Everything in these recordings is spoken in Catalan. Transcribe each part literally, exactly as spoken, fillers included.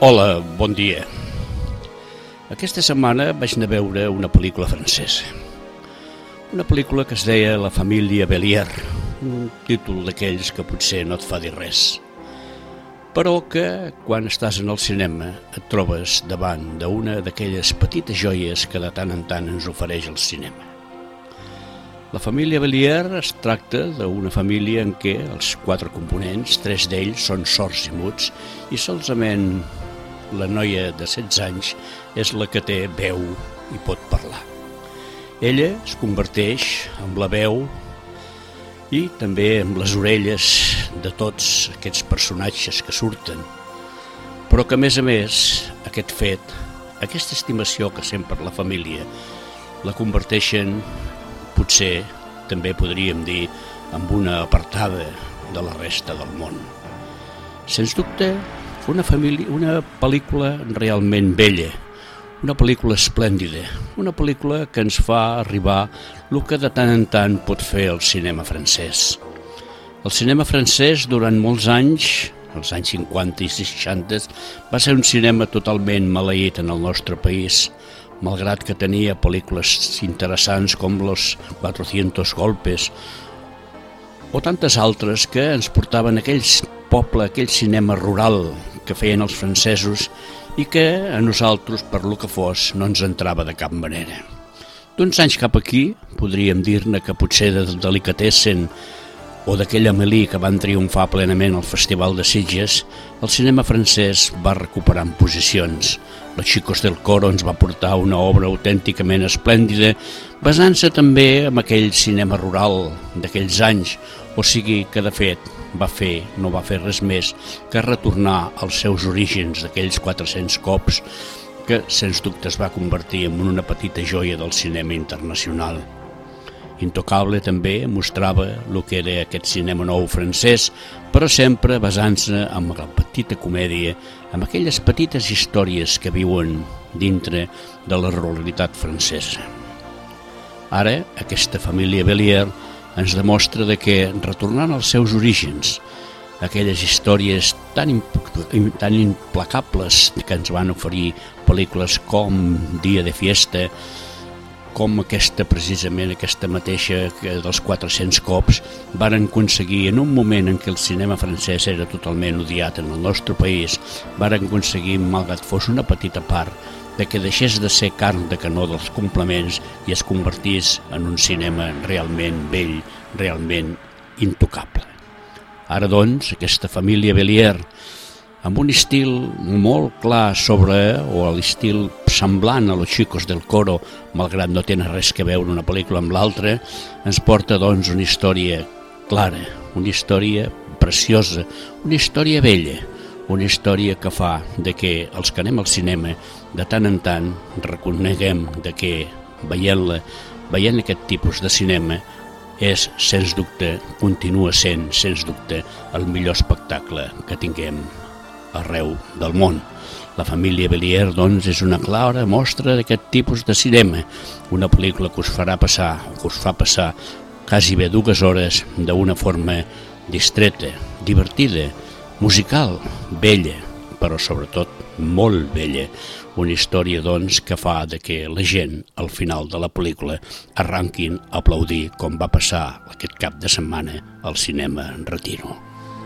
Hola, bon dia. Aquesta setmana vaig anar a veure una pel·lícula francesa. Una pel·lícula que es deia La família Bélier, un títol d'aquells que potser no et fa dir res, però que quan estàs en el cinema et trobes davant d'una d'aquelles petites joies que de tant en tant ens ofereix el cinema. La família Bélier es tracta d'una família en què els quatre components, tres d'ells són sords i muts, i solament la noia de setze anys és la que té veu i pot parlar. Ella es converteix en la veu i també en les orelles de tots aquests personatges que surten, però que a més a més aquest fet, aquesta estimació que sent per la família, la converteixen, potser també podríem dir, en una apartada de la resta del món. Sens dubte, una família, una pel·lícula realment bella, una pel·lícula esplèndida, una pel·lícula que ens fa arribar el que de tant en tant pot fer el cinema francès. El cinema francès durant molts anys, els anys cinquanta i seixanta, va ser un cinema totalment maleït en el nostre país, malgrat que tenia pel·lícules interessants com Los cuatrocientos golpes o tantes altres que ens portaven a aquells poble, aquell cinema rural que feien els francesos i que a nosaltres, per lo que fos, no ens entrava de cap manera. D'uns anys cap aquí, podríem dir-ne que potser de Delicatessen o d'aquella Amélie que van triomfar plenament al Festival de Sitges, el cinema francès va recuperant posicions. Los Chicos del Coro ens va portar una obra autènticament esplèndida, basant-se també en aquell cinema rural d'aquells anys, o sigui que de fet va fer, no va fer res més que retornar als seus orígens d'aquells quatre-cents cops que sens dubte es va convertir en una petita joia del cinema internacional. Intocable també mostrava el que era aquest cinema nou francès, però sempre basant-se en la petita comèdia, en aquelles petites històries que viuen dintre de la ruralitat francesa. Ara, aquesta família Bélier ens demostra de que, retornant als seus orígens, aquelles històries tan, tan implacables que ens van oferir pel·lícules com Dia de Fiesta, com aquesta, precisament, aquesta mateixa dels quatre-cents cops, varen aconseguir, en un moment en què el cinema francès era totalment odiat en el nostre país, varen aconseguir, malgrat fos una petita part, de que deixés de ser carn de canó dels complements i es convertís en un cinema realment bell, realment intocable. Ara, doncs, aquesta família Bélier, amb un estil molt clar sobre, o l'estil semblant a Los Chicos del Coro, malgrat no tenen res que veure una pel·lícula amb l'altra, ens porta doncs una història clara, una història preciosa, una història bella, una història que fa de que els que anem al cinema de tant en tant reconeguem de que veient-la, veient aquest tipus de cinema, és, sens dubte, continua sent, sens dubte, el millor espectacle que tinguem arreu del món. La família Bélier, doncs, és una clara mostra d'aquest tipus de cinema, una pel·lícula que us farà passar, que us fa passar quasi bé dues hores d'una forma distreta, divertida, musical, bella, però sobretot molt bella. Una història, doncs, que fa de que la gent, al final de la pel·lícula, arranquin a aplaudir com va passar aquest cap de setmana al cinema Retiro.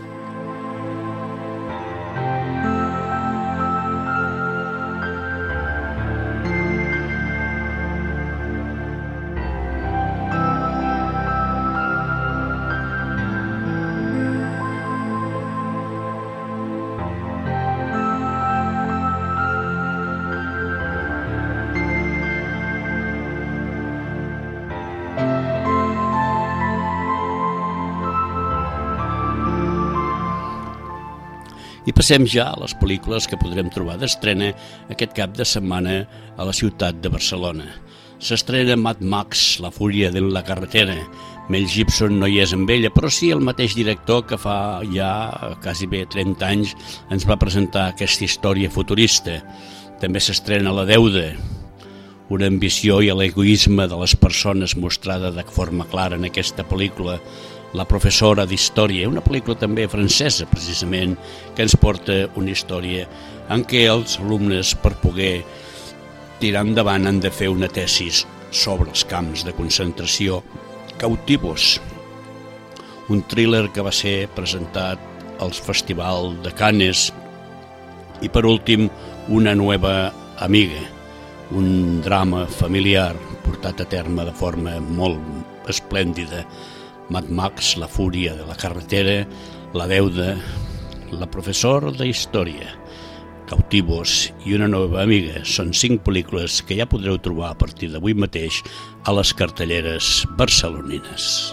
I passem ja a les pel·lícules que podrem trobar d'estrena aquest cap de setmana a la ciutat de Barcelona. S'estrena Mad Max, La fúria de la carretera. Mel Gibson no hi és amb ella, però sí el mateix director que fa ja quasi bé trenta anys ens va presentar aquesta història futurista. També s'estrena La Deuda, una ambició i l'egoisme de les persones mostrada de forma clara en aquesta pel·lícula, La professora d'història, una pel·lícula també francesa, precisament, que ens porta una història en què els alumnes, per poder tirar endavant, han de fer una tesis sobre els camps de concentració cautivos. Un thriller que va ser presentat al Festival de Cannes. I per últim, Una nova amiga, un drama familiar portat a terme de forma molt esplèndida. Mad Max, La fúria de la carretera, La deuda, La professora d'història, Cautivos i Una nova amiga són cinc pel·lícules que ja podreu trobar a partir d'avui mateix a les cartelleres barcelonines.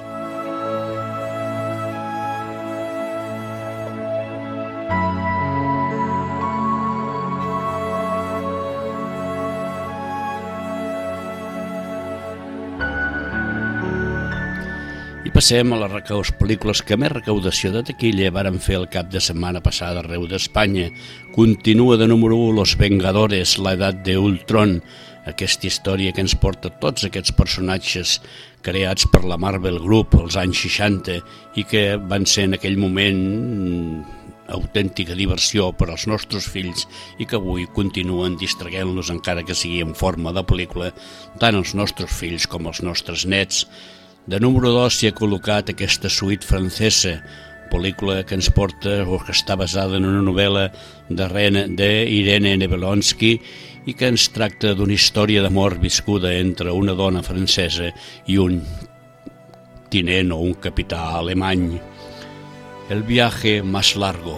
I passem a les recaus pel·lícules que més recaudació de taquilla varen fer el cap de setmana passada arreu d'Espanya. Continua de número u Los Vengadores, la edat de Ultron, aquesta història que ens porta tots aquests personatges creats per la Marvel Group als anys seixanta i que van ser en aquell moment autèntica diversió per als nostres fills i que avui continuen distraient-los encara que sigui en forma de pel·lícula, tant els nostres fills com els nostres nets. De número dos s'hi ha col·locat aquesta suite francesa, pel·lícula que ens porta o que està basada en una novel·la d'Irene Nevelonsky i que ens tracta d'una història d'amor viscuda entre una dona francesa i un tinent o un capità alemany. El viaje más largo.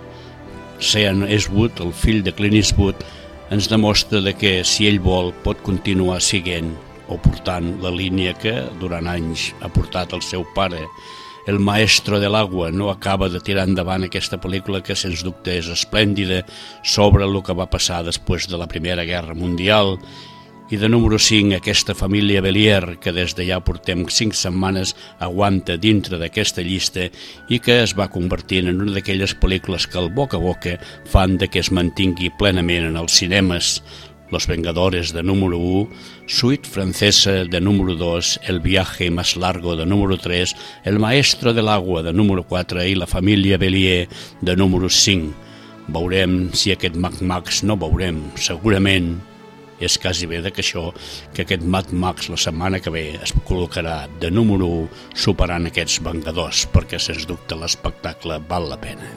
Sean Eastwood, el fill de Clint Eastwood, ens demostra de que si ell vol pot continuar siguent o portant la línia que durant anys ha portat el seu pare. El maestro de l'agua no acaba de tirar endavant aquesta pel·lícula que sens dubte és esplèndida sobre el que va passar després de la Primera Guerra Mundial. I de número cinc, aquesta família Bélier, que des de ja portem cinc setmanes aguanta dintre d'aquesta llista i que es va convertint en una d'aquelles pel·lícules que al boca a boca fan de que es mantingui plenament en els cinemes. Los Vengadores de número u, Suite francesa de número dos, El viaje más largo de número tres, El maestro del agua de número quatre i La família Bélier de número cinc. Veurem si aquest Mad Max, no veurem, segurament és quasi bé que això, que aquest Mad Max la setmana que ve es col·locarà de número u superant aquests Vengadors, perquè sens dubte l'espectacle val la pena.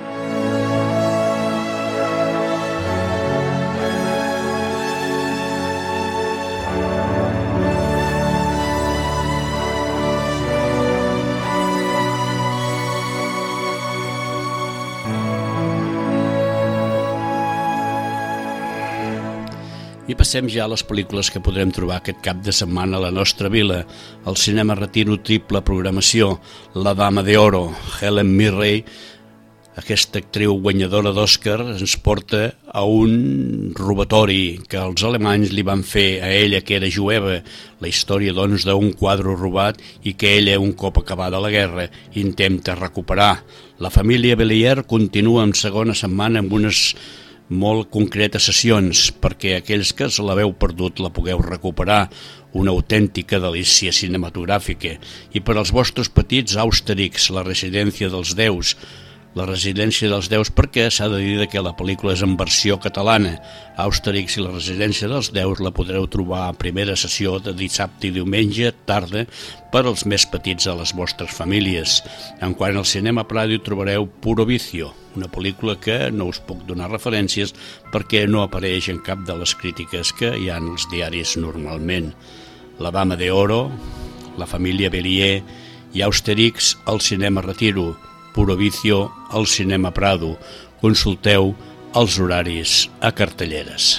I passem ja a les pel·lícules que podrem trobar aquest cap de setmana a la nostra vila. El cinema Retiro, triple programació, La dama de oro, Helen Mirren, aquesta actriu guanyadora d'Oscar, ens porta a un robatori que els alemanys li van fer a ella, que era jueva, la història doncs d'un quadre robat i que ella, un cop acabada la guerra, intenta recuperar. La família Bélier continua en segona setmana amb unes molt concretes sessions perquè aquells que se l'haveu perdut la pugueu recuperar, una autèntica delícia cinematogràfica. I per als vostres petits, Asterix, la residència dels déus, la residència dels déus perquè s'ha de dir que la pel·lícula és en versió catalana. Asterix i la residència dels déus la podreu trobar a primera sessió de dissabte i diumenge, tarda, per als més petits de les vostres famílies. En quant al cinema Prado trobareu Puro Vicio, una pel·lícula que no us puc donar referències perquè no apareix en cap de les crítiques que hi ha als diaris normalment. La dama de oro, La família Bélier i Asterix al cinema Retiro, Puro Vicio al cinema Prado. Consulteu els horaris a cartelleres.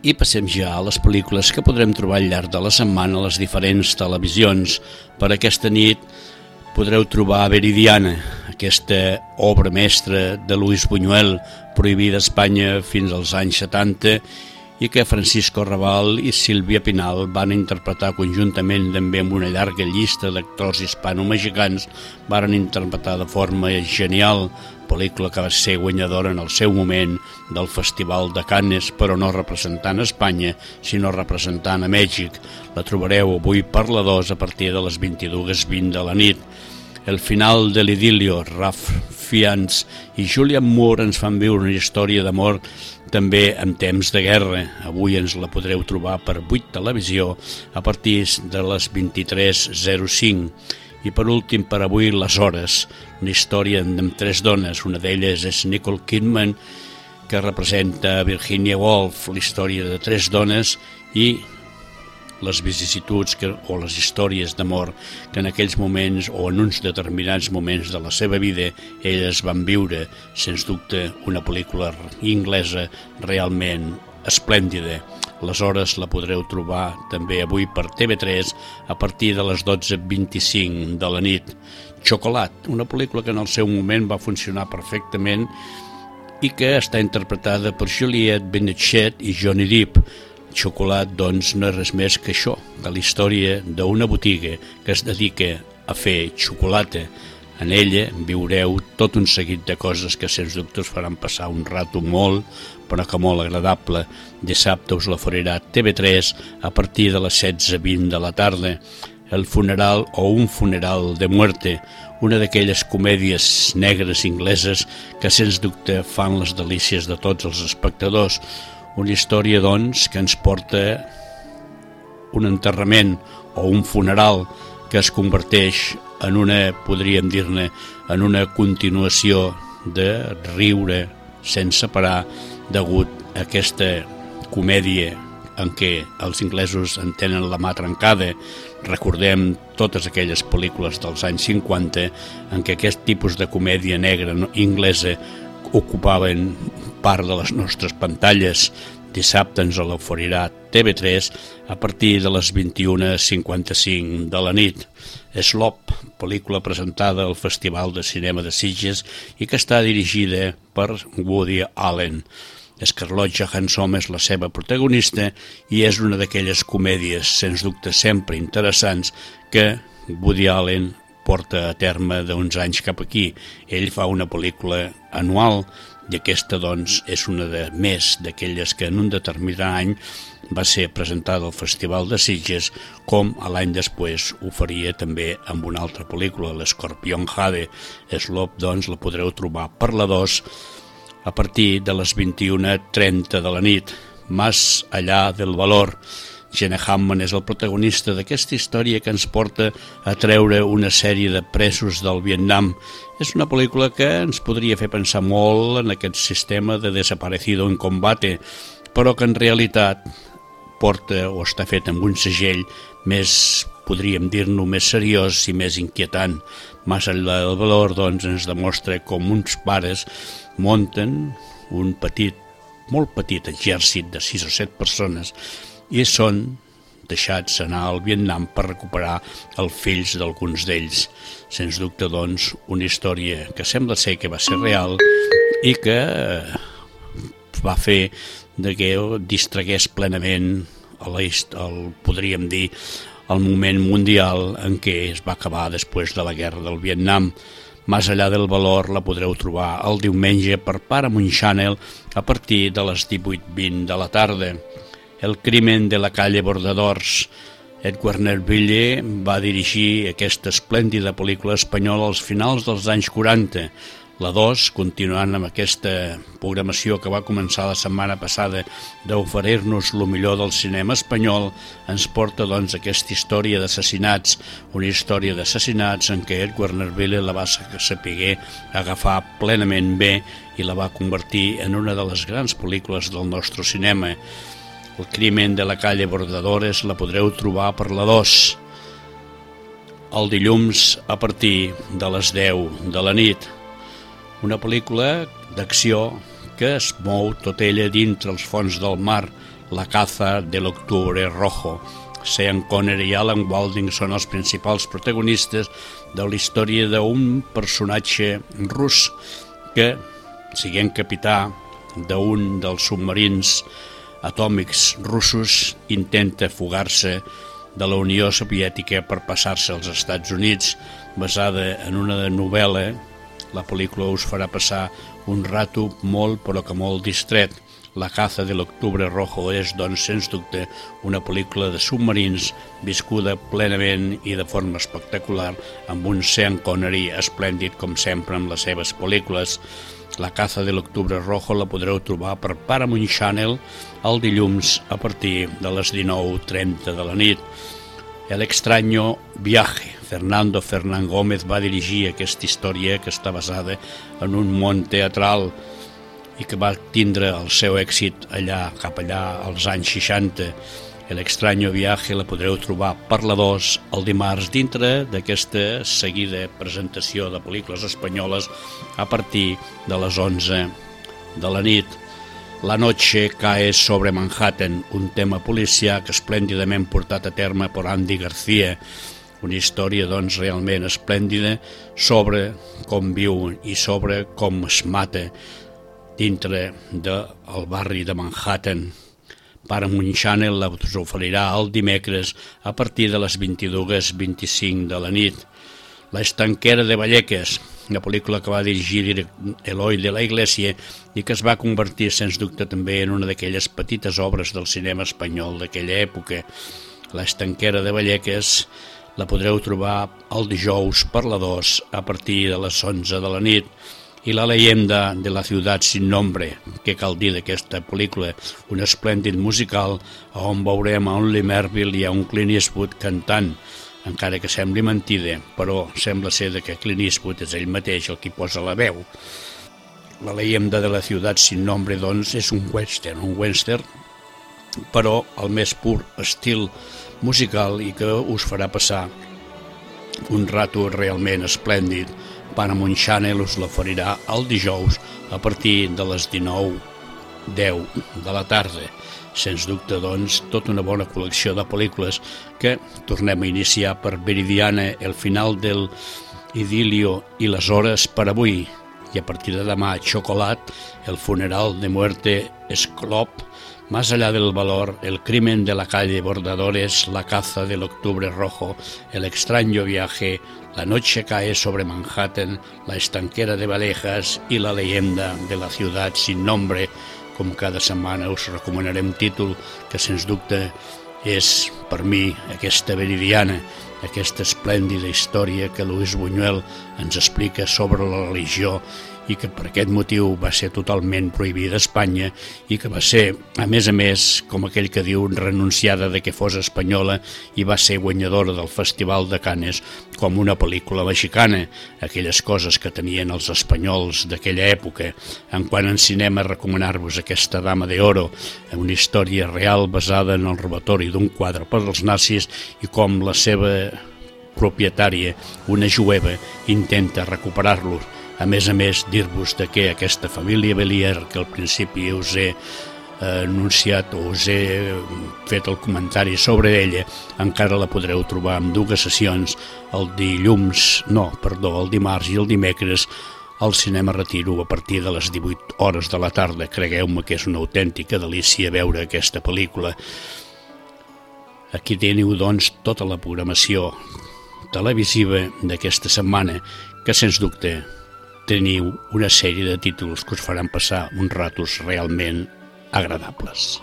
I passem ja a les pel·lícules que podrem trobar al llarg de la setmana a les diferents televisions. Per aquesta nit podreu trobar Veridiana, aquesta obra mestra de Luis Buñuel, prohibida a Espanya fins als anys setanta, i que Francisco Rabal i Sílvia Pinal van interpretar conjuntament, també amb una llarga llista d'actors hispano-mexicans, van interpretar de forma genial, pel·lícula que va ser guanyadora en el seu moment del Festival de Cannes, però no representant a Espanya, sinó representant a Mèxic. La trobareu avui per la dos a partir de les vint-i-dues vint de la nit. El final de l'idilio, Ralph Fiennes i Julianne Moore ens fan viure una història d'amor també en temps de guerra. Avui ens la podreu trobar per vuit Televisió a partir de les vint-i-tres zero cinc. I per últim, per avui, Les hores, una història amb tres dones. Una d'elles és Nicole Kidman, que representa Virginia Woolf, la història de tres dones i les vicissituds que, o les històries d'amor que en aquells moments o en uns determinats moments de la seva vida elles van viure. Sens dubte, una pel·lícula inglesa realment esplèndida. Aleshores la podreu trobar també avui per T V tres a partir de les dotze vint-i-cinc de la nit. Xocolat, una pel·lícula que en el seu moment va funcionar perfectament i que està interpretada per Juliette Binoche i Johnny Depp. Xocolat, doncs, no és res més que això, que la història d'una botiga que es dedica a fer xocolata. En ella viureu tot un seguit de coses que sens dubte us faran passar un rato molt, però que molt agradable. Dissabte us l'oferirà T V tres a partir de les setze vint de la tarda. El funeral o un funeral de muerte, una d'aquelles comèdies negres ingleses que sens dubte fan les delícies de tots els espectadors. Una història, doncs, que ens porta un enterrament o un funeral que es converteix en una, podríem dir-ne, en una continuació de riure sense parar degut a aquesta comèdia en què els inglesos en tenen la mà trencada. Recordem totes aquelles pel·lícules dels anys cinquanta en què aquest tipus de comèdia negra inglesa ocupaven part de les nostres pantalles. Dissabte ens l'oferirà T V tres a partir de les vint-i-una cinquanta-cinc de la nit. Slop, pel·lícula presentada al Festival de Cinema de Sitges i que està dirigida per Woody Allen. Scarlett Johansson és la seva protagonista i és una d'aquelles comèdies, sens dubte sempre interessants, que Woody Allen porta a terme d'uns anys cap aquí. Ell fa una pel·lícula anual i aquesta, doncs, és una de més d'aquelles que en un determinat any va ser presentada al Festival de Sitges, com a l'any després ho faria també amb una altra pel·lícula, l'Escorpión Jade. Slop, doncs, la podreu trobar per la dos a partir de les vint-i-una trenta de la nit. Más allá del valor. Gene Hammond és el protagonista d'aquesta història que ens porta a treure una sèrie de presos del Vietnam. És una pel·lícula que ens podria fer pensar molt en aquest sistema de desaparecido en combate, però que en realitat porta o està fet amb un segell més, podríem dir-ne, més seriós i més inquietant. Más allá del valor, doncs, ens demostra com uns pares munten un petit, molt petit exèrcit de sis o set persones i són deixats anar al Vietnam per recuperar els fills d'alguns d'ells. Sens dubte, doncs, una història que sembla ser que va ser real i que va fer de que distragués plenament el, el, podríem dir, el moment mundial en què es va acabar després de la guerra del Vietnam. Más allá del valor la podreu trobar el diumenge per Paramount Channel a partir de les divuit vint de la tarda. El crimen de la calle Bordadors. Edward Nerville va dirigir aquesta esplèndida pel·lícula espanyola als finals dels anys quaranta. La dos, continuant amb aquesta programació que va començar la setmana passada d'oferir-nos el millor del cinema espanyol, ens porta, doncs, aquesta història d'assassinats, una història d'assassinats en què Edward Nerville la va saber agafar plenament bé i la va convertir en una de les grans pel·lícules del nostre cinema. El crimen de la calle Bordadores la podreu trobar per la dos, el dilluns a partir de les deu de la nit. Una pel·lícula d'acció que es mou tot ella dintre els fons del mar, La caza de l'octubre rojo. Sean Connery i Alan Walding són els principals protagonistes de la història d'un personatge rus que, siguent capità d'un dels submarins atòmics russos, intenta fugar-se de la Unió Soviètica per passar-se als Estats Units, basada en una novel·la. La pel·lícula us farà passar un rato molt però que molt distret. La caza de l'octubre rojo és, doncs, sens dubte, una pel·lícula de submarins viscuda plenament i de forma espectacular amb un Sean Connery esplèndid com sempre en les seves pel·lícules. La caza de l'octubre rojo la podreu trobar per Paramount Channel el dilluns a partir de les dinou trenta de la nit. El extraño viaje. Fernando Fernán Gómez va dirigir aquesta història que està basada en un món teatral i que va tindre el seu èxit allà, cap allà als anys seixanta. El extraño viaje la podreu trobar per la dos el dimarts dintre d'aquesta seguida presentació de pel·lícules espanyoles a partir de les onze de la nit. La noche cae sobre Manhattan, un tema policíac esplèndidament portat a terme per Andy García. Una història, doncs, realment esplèndida sobre com viu i sobre com es mata dintre del barri de Manhattan. Paramount Channel us oferirà el dimecres a partir de les vint-i-dues vint-i-cinc de la nit. La estanquera de Vallecas, una pel·lícula que va dirigir Eloy de la Iglesia i que es va convertir, sens dubte, també en una d'aquelles petites obres del cinema espanyol d'aquella època. La estanquera de Vallecas la podreu trobar el dijous per la dos a partir de les onze de la nit. I La leyenda de la ciutat sin nombre, que cal dir d'aquesta pel·lícula, un esplèndid musical on veurem a un Lee Merville i a un Clint Eastwood cantant, encara que sembli mentida, però sembla ser que Clint Eastwood és ell mateix el qui posa la veu. La leyenda de la ciutat sin nombre, doncs, és un western, un western, però al més pur estil musical i que us farà passar un rato realment esplèndid. Paramount Channel us l'oferirà el dijous a partir de les dinou deu de la tarda. Sens dubte, doncs, tota una bona col·lecció de pel·lícules que tornem a iniciar per Veridiana, el final del idilio i les hores per avui. I a partir de demà, Chocolat, el funeral de muerte Esclop, Más allá del valor, El crimen de la calle Bordadores, La caza del octubre rojo, El extraño viaje, La noche cae sobre Manhattan, La estanquera de Vallecas i La leyenda de la ciutat sin nombre. Com cada setmana us recomanarem títol que sens dubte és per mi aquesta Veridiana, aquesta esplèndida història que Luis Buñuel ens explica sobre la religió i que per aquest motiu va ser totalment prohibida a Espanya i que va ser, a més a més, com aquell que diu, renunciada de que fos espanyola i va ser guanyadora del Festival de Cannes com una pel·lícula mexicana, aquelles coses que tenien els espanyols d'aquella època. En quant en cinema, recomanar-vos aquesta Dama de Oro, una història real basada en el robatori d'un quadre per als nazis i com la seva propietària, una jueva, intenta recuperar-lo. A més a més, dir-vos de que aquesta família Bélier, que al principi us he anunciat o us he fet el comentari sobre ella, encara la podreu trobar en dues sessions, el dilluns, no, perdó, el dimarts i el dimecres, al Cinema Retiro a partir de les divuit hores de la tarda. Cregueu-me que és una autèntica delícia veure aquesta pel·lícula. Aquí teniu, doncs, tota la programació televisiva d'aquesta setmana, que sens dubte teniu una sèrie de títols que us faran passar uns ratos realment agradables.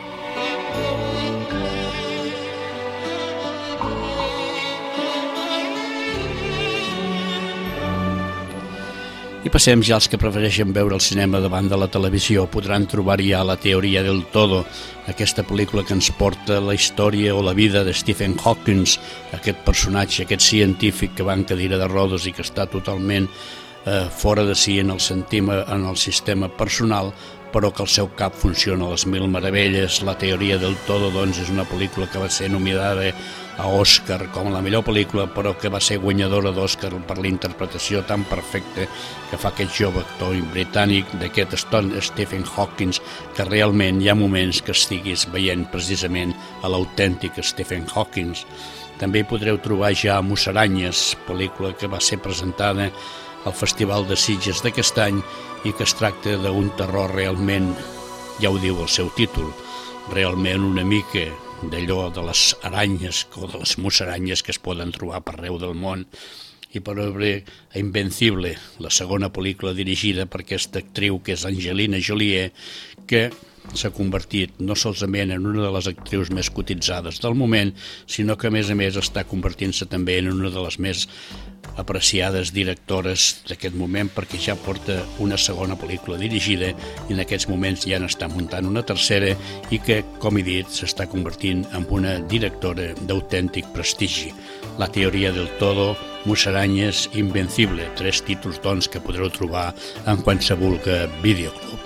I passem ja als que prefereixen veure el cinema davant de la televisió. Podran trobar-hi ja La teoria del todo, aquesta pel·lícula que ens porta la història o la vida de Stephen Hawking, aquest personatge, aquest científic que va en cadira de rodes i que està totalment eh, fora de si en el, sentima, en el sistema personal, però que el seu cap funciona a les mil meravelles. La teoria del todo, doncs, és una pel·lícula que va ser nominada a Oscar com la millor pel·lícula, però que va ser guanyadora d'Oscar per la interpretació tan perfecta que fa aquest jove actor britànic d'aquest Stephen Hawking, que realment hi ha moments que estiguis veient precisament a l'autèntic Stephen Hawking. També hi podreu trobar ja Musaranyes, pel·lícula que va ser presentada al Festival de Sitges d'aquest any i que es tracta d'un terror realment, ja ho diu el seu títol, realment una mica d'allò de les aranyes o de les musaranyes que es poden trobar per arreu del món. I per obrir a Invencible, la segona pel·lícula dirigida per aquesta actriu que és Angelina Jolie, que s'ha convertit no solament en una de les actrius més cotitzades del moment, sinó que a més a més està convertint-se també en una de les més apreciades directores d'aquest moment, perquè ja porta una segona pel·lícula dirigida i en aquests moments ja n'està muntant una tercera i que, com he dit, s'està convertint en una directora d'autèntic prestigi. La teoria del todo, Musaranyes, Invencible, tres títols doncs que podreu trobar en qualsevol videoclub.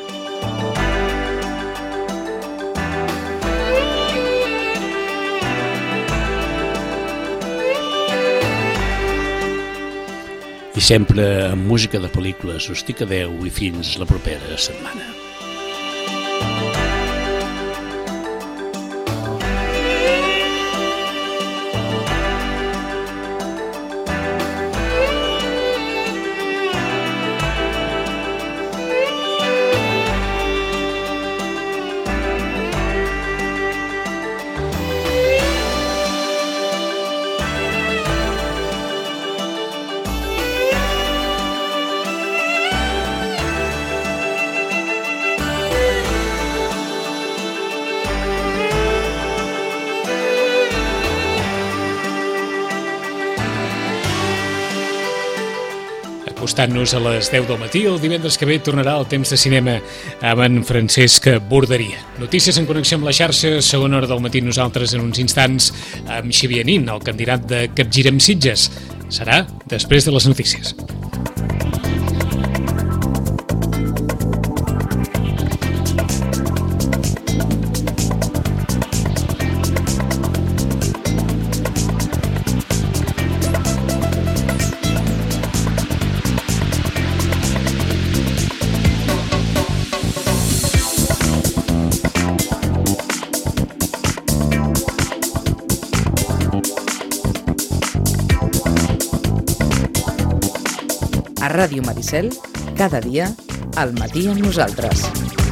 I sempre amb música de pel·lícules. Us dic adeu i fins la propera setmana. Acostant-nos a les deu del matí, el divendres que ve tornarà el temps de cinema amb en Francesc Borderia. Notícies en connexió amb la xarxa, segona hora del matí, nosaltres en uns instants amb Xavier Nin, el candidat de Capgirem Sitges. Serà després de les notícies. A Ràdio Maricel, cada dia, al matí amb nosaltres.